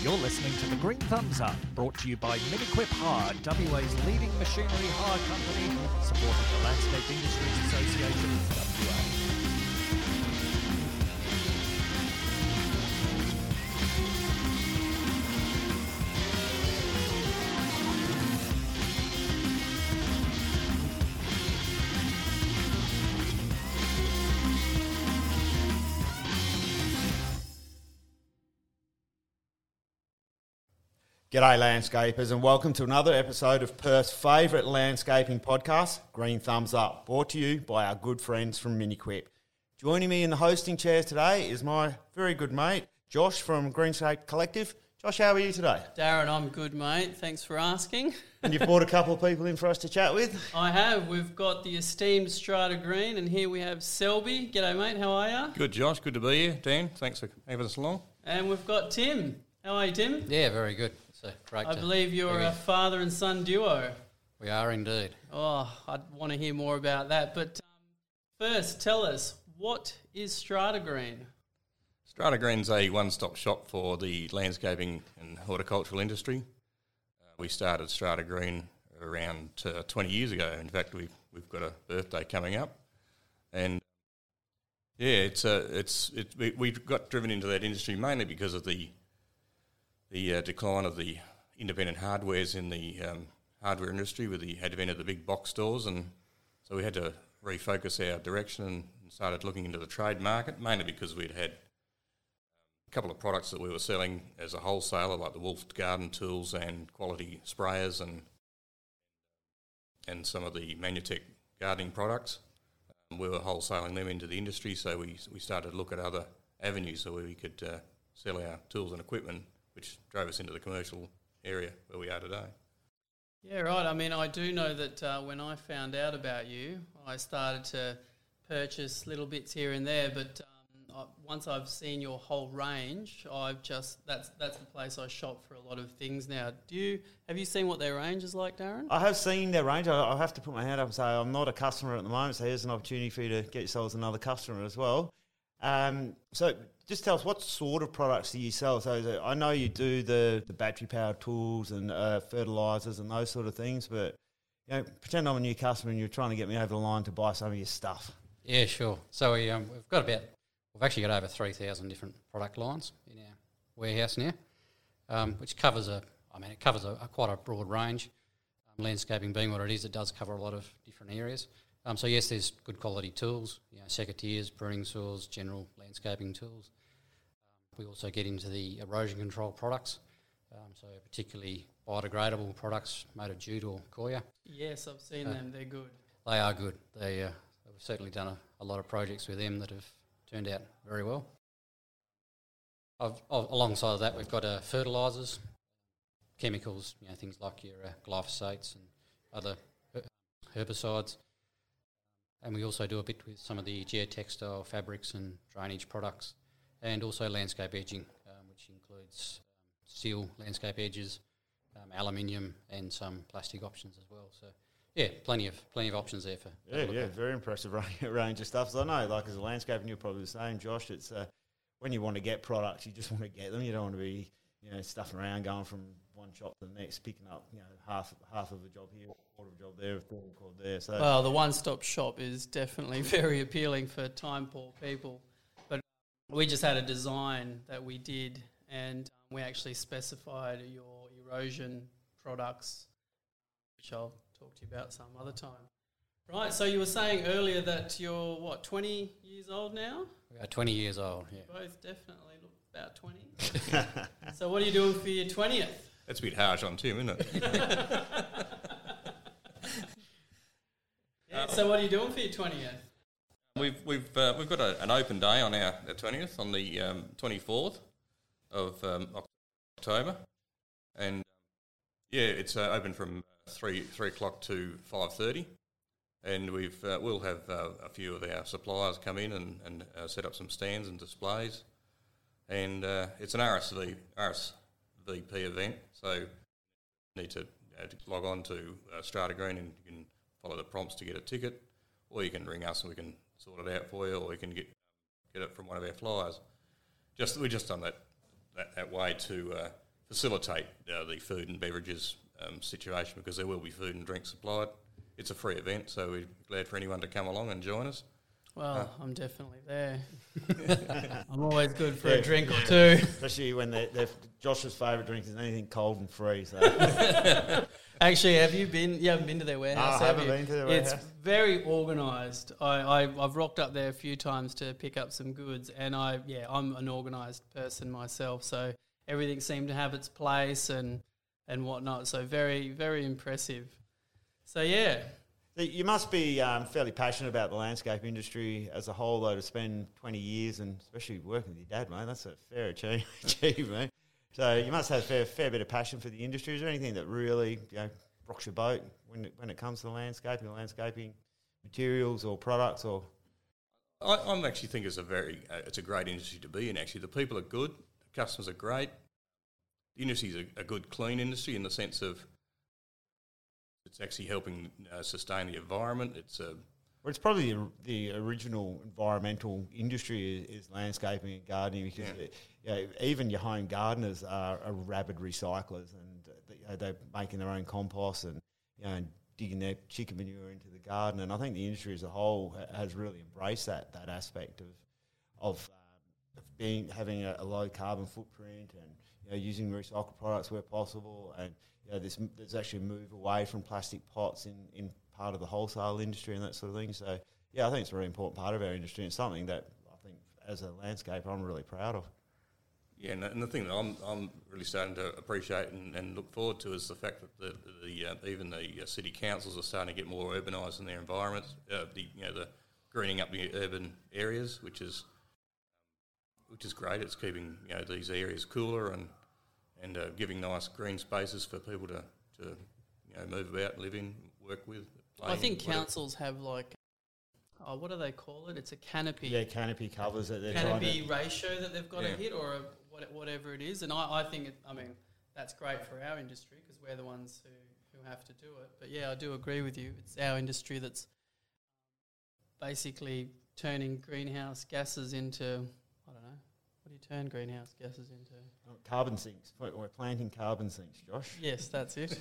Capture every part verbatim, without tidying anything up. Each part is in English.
You're listening to The Green Thumbs Up, brought to you by Miniquip Hire, W A's leading machinery hire company, supporting the Landscape Industries Association, W A. G'day landscapers and welcome to another episode of Perth's favourite landscaping podcast, Green Thumbs Up, brought to you by our good friends from Miniquip. Joining me in the hosting chairs today is my very good mate, Josh from Greenscape Collective. Josh, how are you today? Darren, I'm good, mate. Thanks for asking. And you've brought a couple of people in for us to chat with? I have. We've got the esteemed Strata Green, and here we have Selby. G'day, mate. How are you? Good, Josh. Good to be here. Dan, thanks for having us along. And we've got Tim. How are you, Tim? Yeah, very good. So great. I to believe you're a father and son duo. We are indeed. Oh, I'd want to hear more about that. But um, first, tell us, what is Strata Green? Strata Green's a one-stop shop for the landscaping and horticultural industry. Uh, we started Strata Green around uh, twenty years ago. In fact, we've we've got a birthday coming up, and yeah, it's a it's it, we, we got driven into that industry mainly because of the the uh, decline of the independent hardwares in the um, hardware industry with the advent of the big box stores, and so we had to refocus our direction and started looking into the trade market, mainly because we'd had a couple of products that we were selling as a wholesaler, like the Wolf garden tools and quality sprayers and and some of the Manutech gardening products. Um, we were wholesaling them into the industry, so we we started to look at other avenues so we could uh, sell our tools and equipment, which drove us into the commercial area where we are today. Yeah, right. I mean, I do know that uh, when I found out about you, I started to purchase little bits here and there, but um, I, once I've seen your whole range, I've just that's that's the place I shop for a lot of things now. Do you have you seen what their range is like, Darren? I have seen their range. I, I have to put my hand up and say I'm not a customer at the moment, so here's an opportunity for you to get yourselves another customer as well. Um, so just tell us, what sort of products do you sell? So the, I know you do the, the battery-powered tools and uh, fertilisers and those sort of things, but you know, pretend I'm a new customer and you're trying to get me over the line to buy some of your stuff. Yeah, sure. So we, um, we've got about, we've actually got over three thousand different product lines in our warehouse now, um, which covers a, I mean, it covers a, a quite a broad range. Um, landscaping being what it is, it does cover a lot of different areas. Um, so yes, there's good quality tools, you know, secateurs, pruning saws, general landscaping tools. Um, we also get into the erosion control products, um, so particularly biodegradable products made of jute or coir. Yes, I've seen uh, them. They're good. They are good. They, uh, we've certainly done a, a lot of projects with them that have turned out very well. I've, I've, alongside that, we've got uh, fertilisers, chemicals, you know, things like your uh, glyphosates and other herbicides. And we also do a bit with some of the geotextile fabrics and drainage products, and also landscape edging, um, which includes um, steel landscape edges, um, aluminium, and some plastic options as well. So, yeah, plenty of plenty of options there for. Yeah, yeah, at. Very impressive range of stuff. So I know, like as a landscaper, you're probably the same, Josh. It's uh, when you want to get products, you just want to get them. You don't want to be, you know, stuffing around, going from one shop to the next, picking up, you know, half half of a job here, a quarter of a job there, a third of a job there. So, well, the one-stop shop is definitely very appealing for time-poor people. But we just had a design that we did, and we actually specified your erosion products, which I'll talk to you about some other time. Right, so you were saying earlier that you're, what, twenty years old now? We are twenty years old, yeah. You both definitely look about twenty. So what are you doing for your twentieth? That's a bit harsh on Tim, isn't it? Yeah, so what are you doing for your twentieth? We've we've uh, we've got a, an open day on our twentieth on the um, twenty-fourth of um, October, and yeah, it's uh, open from three three o'clock to five thirty, and we've uh, we'll have uh, a few of our suppliers come in and and uh, set up some stands and displays, and uh, it's an R S V R S V P event, so you need to, uh, to log on to uh, Strata Green and you can follow the prompts to get a ticket, or you can ring us and we can sort it out for you, or you can get get it from one of our flyers. Just we just done that that, that way to uh, facilitate uh, the food and beverages um, situation, because there will be food and drink supplied. It's a free event, so we're glad for anyone to come along and join us. Well, Uh, I'm definitely there. I'm always good for Yeah, a drink or two. Especially when they're, they're Josh's favourite drink is anything cold and free. So Actually, have you been? You haven't been to their warehouse, I have haven't you? been to their It's warehouse. very organised. I, I I've rocked up there a few times to pick up some goods, and I yeah I'm an organised person myself, so everything seemed to have its place and and whatnot. So very very impressive. So yeah. you must be um, fairly passionate about the landscape industry as a whole, though, to spend twenty years and especially working with your dad, mate. That's a fair achie- achievement. So you must have a fair, fair bit of passion for the industry. Is there anything that really, you know, rocks your boat when it, when it comes to the landscaping, landscaping materials or products? Or I, I actually think it's a very, uh, it's a great industry to be in. Actually, the people are good, the customers are great. The industry is a, a good, clean industry in the sense of it's actually helping uh, sustain the environment. It's a well, it's probably the, the original environmental industry is, is landscaping and gardening, because Yeah. it, you know, even your home gardeners are, are rabid recyclers, and uh, they, you know, they're making their own compost and, you know, digging their chicken manure into the garden. And I think the industry as a whole ha- has really embraced that that aspect of of, um, of being having a, a low carbon footprint and, you know, using recycled products where possible. And, you know, there's, there's actually a move away from plastic pots in, in part of the wholesale industry and that sort of thing. So, yeah, I think it's a really important part of our industry and something that I think as a landscaper I'm really proud of. Yeah, and, and the thing that I'm I'm really starting to appreciate and, and look forward to is the fact that the, the uh, even the uh, city councils are starting to get more urbanised in their environments. Uh, the you know the greening up the urban areas, which is which is great. It's keeping you know these areas cooler and and uh, giving nice green spaces for people to, to you know move about, live in, work with. Play I think in, whatever. councils have like, oh, what do they call it? It's a canopy. Yeah, canopy covers that they're trying canopy to... ratio that they've got Yeah. to hit, or a, what- whatever it is. And I, I think, it, I mean, that's great for our industry because we're the ones who, who have to do it. But yeah, I do agree with you. It's our industry that's basically turning greenhouse gases into, I don't know, what do you turn greenhouse gases into? Oh, carbon sinks. We're we're planting carbon sinks, Josh. Yes, that's it.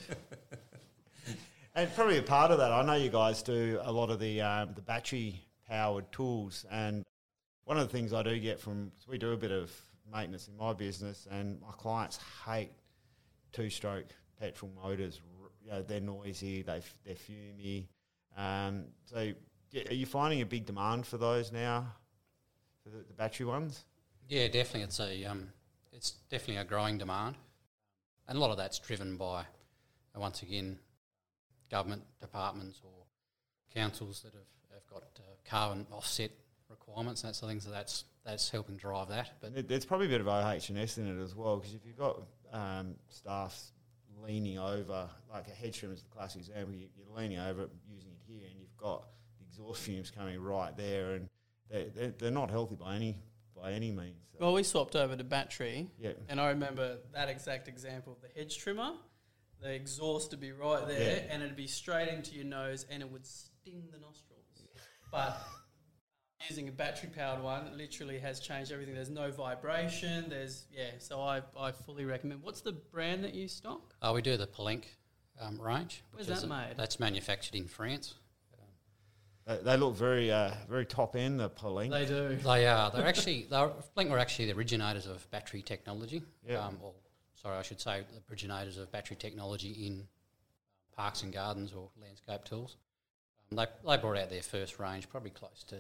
And probably a part of that, I know you guys do a lot of the um, the battery-powered tools, and one of the things I do get from, so we do a bit of maintenance in my business, and my clients hate two-stroke petrol motors. R- You know, they're noisy, they f- they're fumey. Um, so yeah, are you finding a big demand for those now, for the, the battery ones? Yeah, definitely. It's a um, it's definitely a growing demand, and a lot of that's driven by, uh, once again, government departments or councils that have, have got uh, carbon offset requirements and that sort of thing. So that's that's helping drive that. But But there's probably a bit of O H and S in it as well, because if you've got um, staff leaning over, like a hedge trimmer is the classic example, you, you're leaning over it, using it here, and you've got the exhaust fumes coming right there, and they're, they're, they're not healthy by any by any means. So, Well, we swapped over to battery, yeah. and I remember that exact example of the hedge trimmer. The exhaust would be right there, Yeah. and it'd be straight into your nose, and it would sting the nostrils. But using a battery-powered one literally has changed everything. There's no vibration. There's yeah. So I I fully recommend. What's the brand that you stock? uh, we do the Palenque um, range. Where's which is that a- made? That's manufactured in France. They, they look very uh, very top end, the Palenque. They do. They are. They're actually. They're, Palenque were actually the originators of battery technology. Yeah. Um, or sorry, I should say the originators of battery technology in parks and gardens or landscape tools. Um, they they brought out their first range probably close to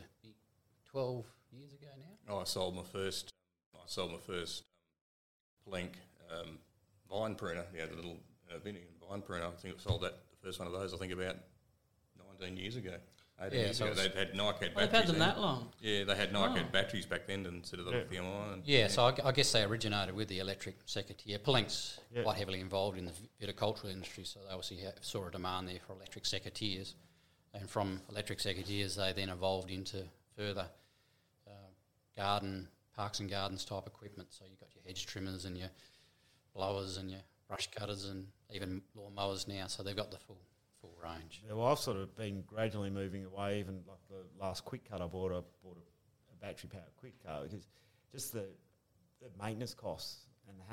twelve years ago now. Oh, I sold my first. I sold my first um, Palenque um, vine pruner. Yeah, the little uh, vinegar vine pruner. I think I sold that the first one of those. I think about nineteen years ago. eighteen Yeah, years so ago. it's- They'd had Nike had Oh, they've batteries. had them then. that long. Yeah, they had Nike Oh. had batteries back then instead of the Yeah. lithium ion. Yeah, so I, gu- I guess they originated with the electric secateurs. Palenque's Yeah. quite heavily involved in the viticultural industry, so they obviously ha- saw a demand there for electric secateurs. And from electric secateurs, they then evolved into further uh, garden, parks and gardens type equipment. So you've got your hedge trimmers and your blowers and your brush cutters and even lawn mowers now. So they've got the full full range. Yeah, well, I've sort of been gradually moving away. Even like the last quick cut I bought, I bought a, a battery powered quick cut because just the, the maintenance costs and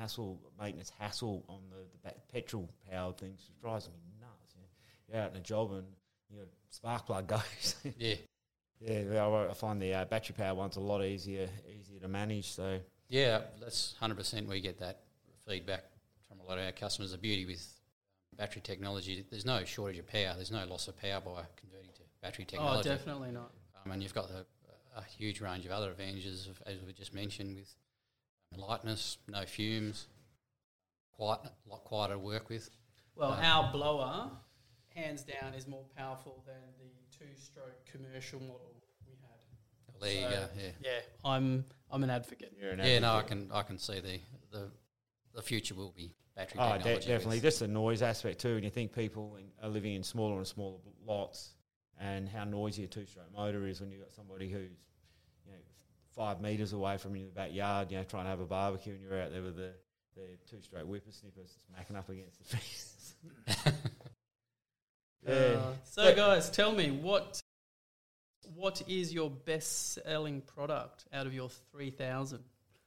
hassle, maintenance hassle on the, the ba- petrol powered things. It drives me nuts. You know? You're out in a job and you know spark plug goes. Yeah. Yeah, I I find the uh, battery powered ones a lot easier easier to manage. So Yeah, that's one hundred percent. We get that feedback from a lot of our customers. The beauty with battery technology, there's no shortage of power. There's no loss of power by converting to battery technology. Oh, definitely not. Um, and you've got the, a huge range of other advantages, of, as we just mentioned, with lightness, no fumes, quiet, a lot quieter to work with. Well, Uh, our blower, hands down, is more powerful than the two-stroke commercial model we had. There you So, go. Yeah. Yeah, I'm I'm an advocate. you're an Yeah. No, I advocate. can I can see the the, the future will be battery Oh, de- technology. definitely. with- Just the noise aspect too. And you think people in, are living in smaller and smaller lots, and how noisy a two-stroke motor is when you've got somebody who's, you know, five metres away from you in the backyard, you know, trying to have a barbecue, and you're out there with the, the two-stroke whippersnippers smacking up against the fence. yeah. Uh, so, But- guys, tell me what what is your best-selling product out of your three thousand?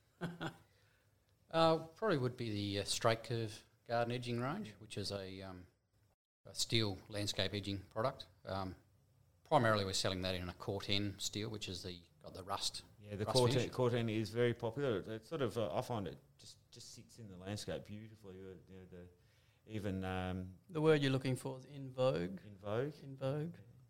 Uh, probably would be the uh, straight curve garden edging range, which is a, um, a steel landscape edging product. Um, primarily, we're selling that in a Corten steel, which is the got the rust. Yeah, the rust Corten, finish. Corten is very popular. It, it sort of, uh, I find it just, just sits in the landscape beautifully. Uh, You know, the, even um, The word you're looking for is in vogue. in Vogue. In vogue.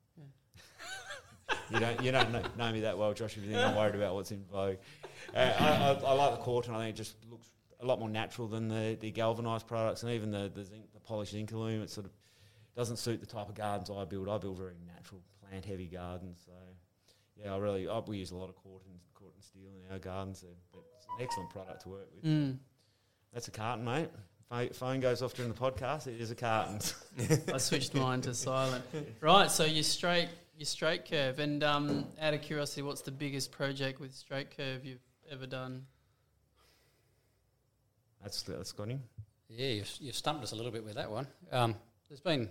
You don't, you don't know, know me that well, Josh. If you think I'm worried about what's in vogue, uh, I, I, I like the Corten. I think it just looks a lot more natural than the, the galvanised products, and even the the, zinc, the polished Zincalume. It sort of doesn't suit the type of gardens I build. I build very natural, plant heavy gardens. So yeah, I really I, we use a lot of Corten Corten steel in our gardens. So it's an excellent product to work with. Mm. That's a carton, mate. Pho- Phone goes off during the podcast. It is a carton. I switched mine to silent. Right, so you straight you straight curve, and um, out of curiosity, what's the biggest project with straight curve you've ever done? That's that's got him. Yeah, you've, you've stumped us a little bit with that one. Um, there's been,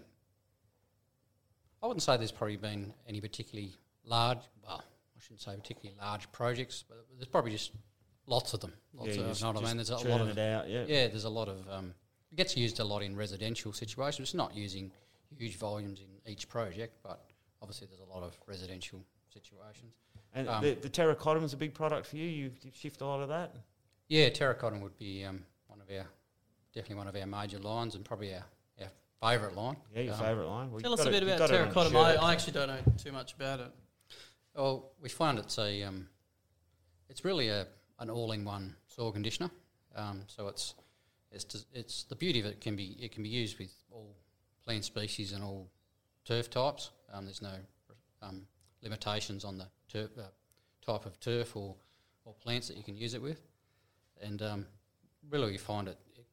I wouldn't say there's probably been any particularly large, well, I shouldn't say particularly large projects, but there's probably just lots of them. Lots Yeah, of, just- you know what I just mean? There's a churn lot of, it out. Yeah. yeah, there's a lot of, um, it gets used a lot in residential situations. It's not using huge volumes in each project, but obviously there's a lot of residential situations. And Um, the, the terracotta is a big product for you. You, you shift a lot of that. Yeah, terracotta would be um, one of our, definitely one of our major lines and probably our, our favourite line. Yeah, your Um, favourite line. Well, Tell you've us a got bit it- you've about got it on terracotta. I, shirt. I actually don't know too much about it. Well, we find it's a um, it's really a an all-in-one soil conditioner. Um, so it's it's just, it's the beauty of it can be it can be used with all plant species and all turf types. Um, there's no um, limitations on the turf, uh, type of turf or, or plants that you can use it with, and um, really we find it. it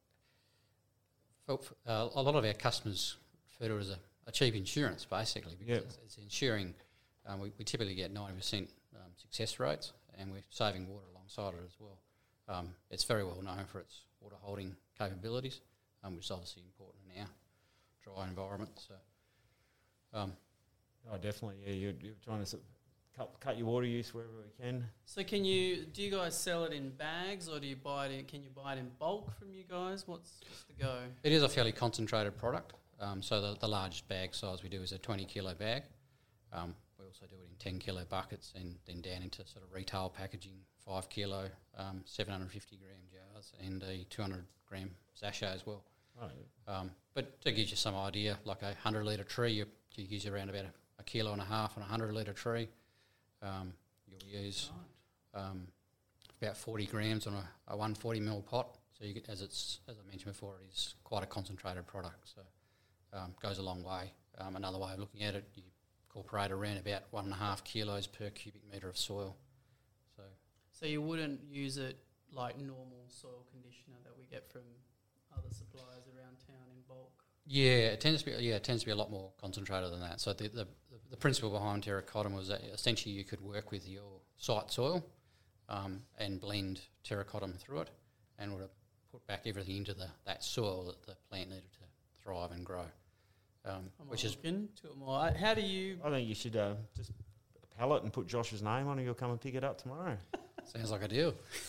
for, for, uh, a lot of our customers refer to it as a, a cheap insurance, basically, because Yep. it's, it's ensuring. Um, we, we typically get ninety percent um, success rates, and we're saving water alongside it as well. Um, it's very well known for its water holding capabilities, um, which is obviously important in our dry environment. So, um, Oh, definitely. Yeah, you're, you're trying to sort of cut, cut your water use wherever we can. So can you do you guys sell it in bags, or do you buy it in, can you buy it in bulk from you guys? What's, what's the go? it is a fairly concentrated product. Um, so the, the largest bag size we do is a twenty kilo bag. Um, we also do it in ten kilo buckets and then down into sort of retail packaging, five kilo, um, seven hundred fifty gram jars and a two hundred gram sachet as well. Oh, Um, but to give you some idea, like a one hundred litre tree, you, you use around about a, a kilo and a half on a one hundred litre tree. Um, you'll use um, about forty grams on a, a one hundred forty mil pot. So you get, as it's as I mentioned before, it is quite a concentrated product. So um, goes a long way. Um, another way of looking at it, you incorporate around about one and a half kilos per cubic metre of soil. So So you wouldn't use it like normal soil conditioner that we get from other suppliers around town in bulk? yeah, it tends to be yeah, it tends to be a lot more concentrated than that. So the the, the principle behind terracotta was that essentially you could work with your site soil um, and blend terracotta through it, and would have put back everything into the that soil that the plant needed to thrive and grow. Um, I'm which is looking to it more. How do you? I think you should uh, just pallet and put Josh's name on, and you'll come and pick it up tomorrow. sounds like a deal.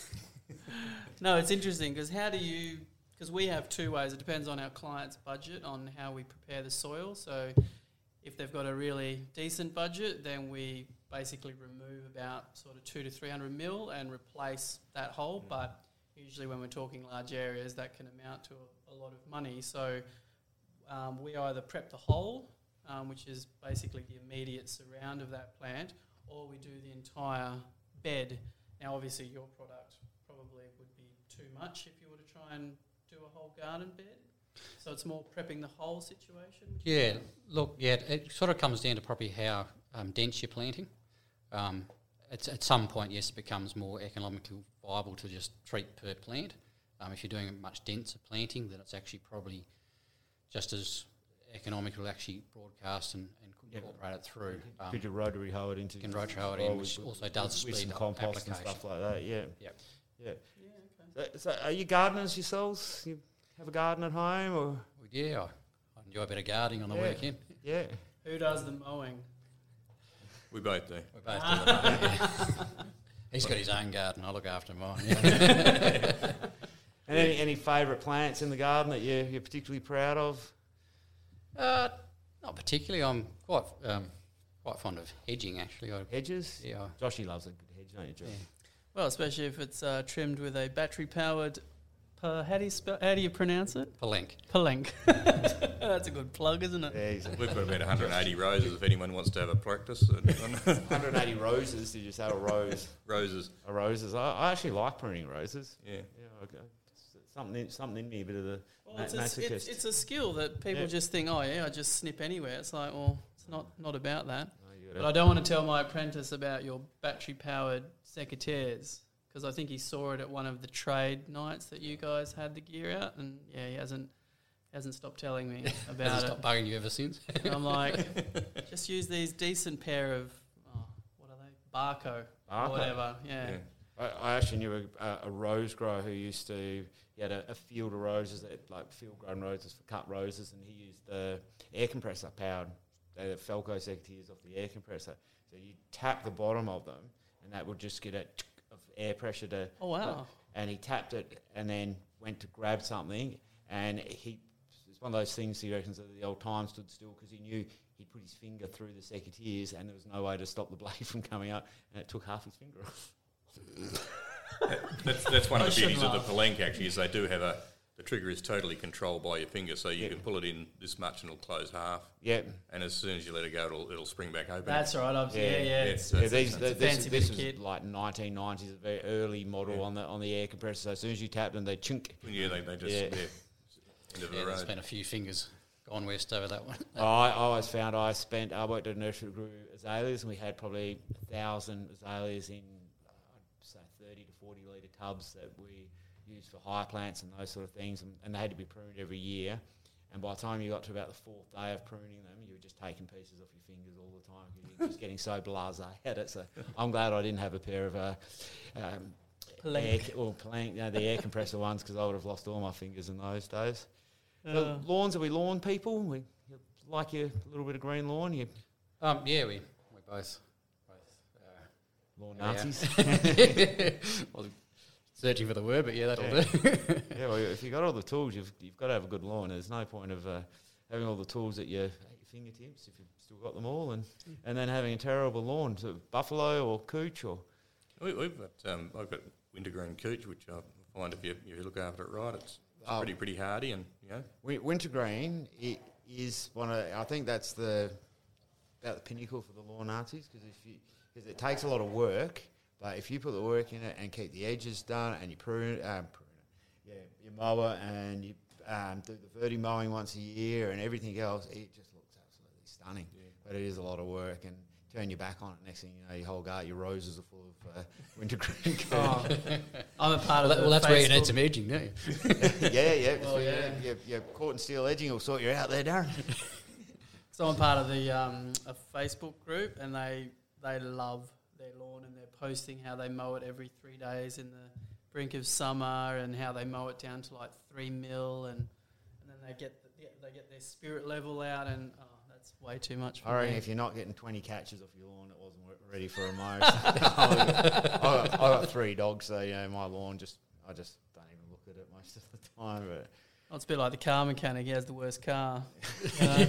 No, it's interesting because how do you, because we have two ways. It depends on our client's budget on how we prepare the soil. So if they've got a really decent budget, then we basically remove about sort of two to three hundred mil and replace that hole. Mm. But usually when we're talking large areas, that can amount to a, a lot of money. So um, we either prep the hole, um, which is basically the immediate surround of that plant, or we do the entire bed. Now, obviously, your product probably would be too much if you were to try and do a whole garden bed. So it's more prepping the whole situation? Yeah, look, yeah, it sort of comes down to probably how um, dense you're planting. Um, it's, at some point, yes, it becomes more economically viable to just treat per plant. Um, if you're doing a much denser planting, then it's actually probably just as economical to actually broadcast and, and incorporate yep. it through. Um, Could you rotary hoe it into... You can rotary hoe it in, which also with, does with speed some up compost application. and stuff like that, yeah. Yep. Yeah. Yeah, okay. So, so are you gardeners yourselves? You have a garden at home? Or Well, yeah, I, I enjoy a bit of gardening on the yeah. weekend. Yeah. Who does the mowing? We both do. We both do it. Yeah. He's got his own garden. I look after mine. Yeah. And any, any favourite plants in the garden that you, you're particularly proud of? Uh, not particularly. I'm quite um, quite fond of hedging, actually. I, Hedges? yeah. Joshy loves a good hedge, don't you, Josh? Yeah. Well, especially if it's uh, trimmed with a battery-powered... Uh, how do you spell? How do you pronounce it? Palenque. Palenque. That's a good plug, isn't it? Yeah, he's a- We've got about one hundred eighty roses if anyone wants to have a practice. one hundred eighty roses, did you say, or rose? Roses. Or roses. I, I actually like pruning roses. Yeah. Yeah, okay. Something in, something in me, a bit of the Well, ma- it's, a, masochist. it's, it's a skill that people Yeah. just think, oh, yeah, I just snip anywhere. It's like, well, it's not, not about that. No, you But gotta- I don't want to tell my apprentice about your battery-powered secateurs because I think he saw it at one of the trade nights that you guys had the gear out, and yeah, he hasn't hasn't stopped telling me about Hasn't it. stopped bugging you ever since. And I'm like, just use these decent pair of, oh, what are they? Barco, Barco. or whatever. Yeah. Yeah. I, I actually knew a, a rose grower who used to, he had a, a field of roses, that, like field-grown roses for cut roses, and he used the air compressor powered, the Felco secateurs off the air compressor. So you tap the bottom of them, and that would just get a of air pressure to... Oh, wow. And he tapped it and then went to grab something, and he... It's one of those things he reckons that the old time stood still because he knew he'd put his finger through the secateurs and there was no way to stop the blade from coming out, and it took half his finger off. That's, that's one of I the shouldn't beauties of laugh. the Palenque, actually, is they do have a... The trigger is totally controlled by your finger, so you Yeah. can pull it in this much and it'll close half. Yeah. And as soon as you let it go, it'll, it'll spring back open. That's right. I've, yeah, yeah. Yeah, it's- so Yeah, it's- these, it's th- a this, fancy this bit of was kit. like nineteen nineties, a very early model Yeah. on the on the air compressor. So as soon as you tapped them, they chunk. Yeah, they, they just... Yeah. Yeah. End of the Yeah, there's road. been a few fingers gone west over that one. I, I always found I spent, I worked at a nursery that grew azaleas, and we had probably a thousand azaleas in, I'd say, thirty to forty litre tubs that we used for high plants and those sort of things, and, and they had to be pruned every year. And by the time you got to about the fourth day of pruning them, you were just taking pieces off your fingers all the time because you're just getting so blasé at it. So I'm glad I didn't have a pair of uh, um, air, Palenque. or Palenque, you know, the air compressor ones, because I would have lost all my fingers in those days. Uh, So lawns, are we lawn people? We you like your little bit of green lawn? You Um, yeah, we we both both uh, lawn Yeah. Nazis? well, searching for the word, but yeah, that'll Yeah. do. Yeah, well, if you've got all the tools, you've, you've got to have a good lawn. There's no point of uh, having all the tools at your, at your fingertips if you've still got them all, and, and then having a terrible lawn. So buffalo or cooch or... We, we've got... Um, I've got wintergreen cooch, which I find if you, if you look after it right, it's, it's Oh. pretty pretty hardy and, you know... Wi- Wintergreen i- is one of... I think that's the about the pinnacle for the lawn Nazis, because if you because it takes a lot of work, but if you put the work in it and keep the edges done and you prune, um, prune it, yeah, you mow it and you um, do the verti mowing once a year and everything else, it just looks absolutely stunning. Yeah. But it is a lot of work, and turn your back on it, next thing you know, your whole garden, your roses are full of uh, wintergreen. Oh, I'm a part of well, the that's where you need Facebook- some edging, don't you? yeah, yeah. Well, so yeah. Your, your, your caught and steel edging will sort you out there, Darren. So I'm part of the um, a Facebook group, and they they love their lawn, and they're posting how they mow it every three days in the brink of summer, and how they mow it down to like three mil, and and then they get the, yeah, they get their spirit level out, and oh, that's way too much for I reckon me. if you're not getting twenty catches off your lawn, it wasn't re- ready for a mow. I've got, I've got three dogs, so you know my lawn just I just don't even look at it most of the time. But Well, it's a bit like the car mechanic. He has the worst car. You know?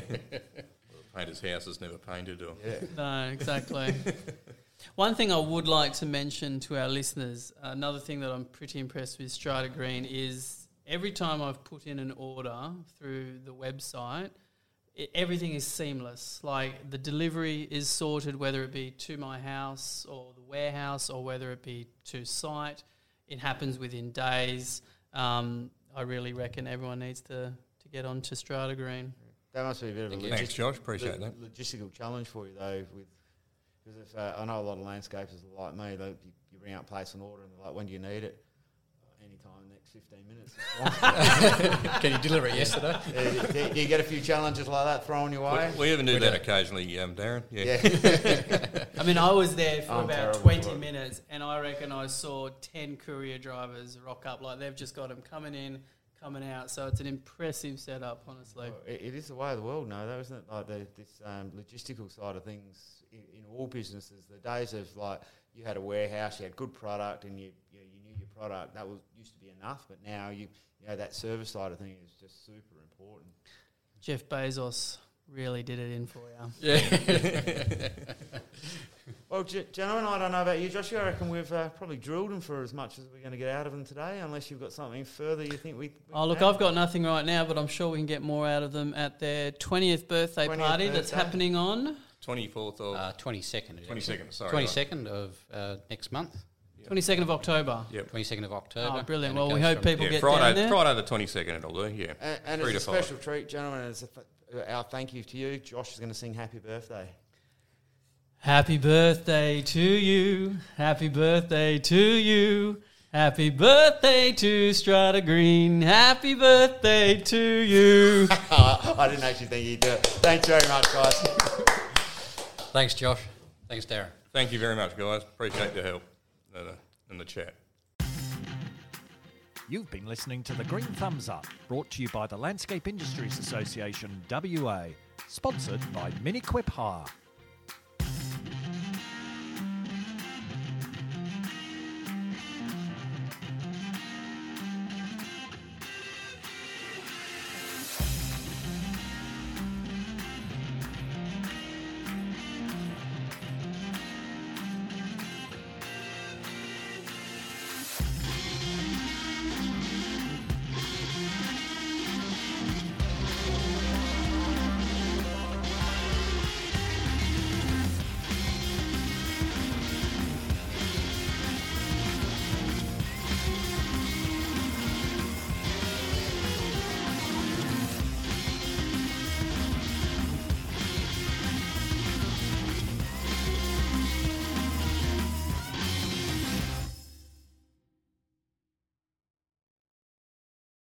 The painter's house is never painted. Or yeah, No, exactly. One thing I would like to mention to our listeners, another thing that I'm pretty impressed with Strata Green is every time I've put in an order through the website, it, everything is seamless. Like the delivery is sorted, whether it be to my house or the warehouse or whether it be to site. It happens within days. Um, I really reckon everyone needs to, to get on to Strata Green. that must be a bit of a Thanks, logis- Josh. Appreciate lo- that. logistical challenge for you though. With because if uh, I know a lot of landscapers are like me, they, you, you bring out place an order and they're like, when do you need it? Anytime, next fifteen minutes. Can you deliver it yesterday? Uh, do, do you get a few challenges like that thrown your way? We, we even do We that do. occasionally, um, Darren. Yeah. Yeah. I mean, I was there for I'm about terrible twenty for it. minutes, and I reckon I saw ten courier drivers rock up. Like they've just got them coming in, coming out. So it's an impressive setup, honestly. Well, it, it is the way of the world now, though, isn't it? Like the, this um, logistical side of things in, in all businesses. The days of like you had a warehouse, you had good product, and you you, you knew your product. That was used to be enough, but now you you know that service side of things is just super important. Jeff Bezos really did it in for you. Yeah. Well, G- gentlemen, I don't know about you, Josh. I reckon we've uh, probably drilled them for as much as we're going to get out of them today, unless you've got something further you think we. we Oh, look, can I've got nothing right now, but I'm sure we can get more out of them at their twentieth birthday twentieth party that's birthday. happening on twenty-fourth of Uh, twenty-second. twenty-second. Sorry, twenty-second of uh, next month. twenty-second of October. Yep. twenty-second of October. Oh, brilliant. and it Well, we goes hope from- people Yeah, get Friday, down there. Friday the twenty-second it'll do. Yeah. And, and Three as a to five. special treat, gentlemen, as a, f- our thank you to you, Josh is going to sing Happy Birthday. Happy birthday to you. Happy birthday to you. Happy birthday to Strata Green. Happy birthday to you. I didn't actually think he'd do it. Thanks very much, guys. Thanks, Josh. Thanks, Darren. Thank you very much, guys. Appreciate the help in the, in the chat. You've been listening to The Green Thumbs Up, brought to you by the Landscape Industries Association W A, sponsored by Miniquip Hire.